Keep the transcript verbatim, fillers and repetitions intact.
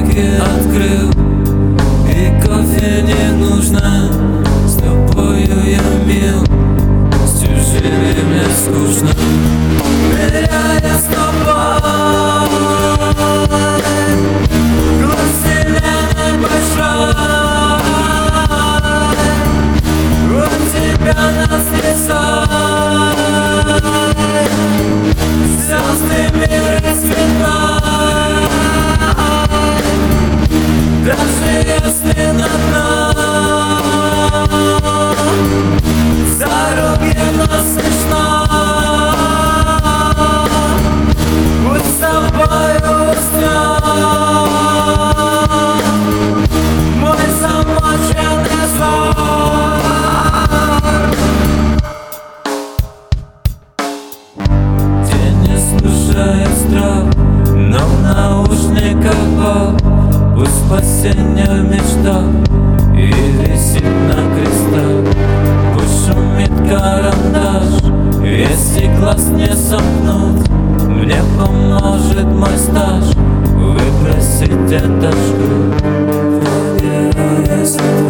руки открыл, и кофе не нужно. С тобою я мил, с чужими мне скучно. Ныряя с тобой, глаз вселенной большой, от тебя нас несет, звезды мира светлой. Даже если на дно за руки нас смешно, будь с тобою уснем мой замоченный сон. День не слушает строк, но в наушниках Бог. Пусть спасение в мечтах и висит на крестах. Пусть шумит карандаш, если глаз не сомкнуть, мне поможет мой стаж выбросить эту жгут.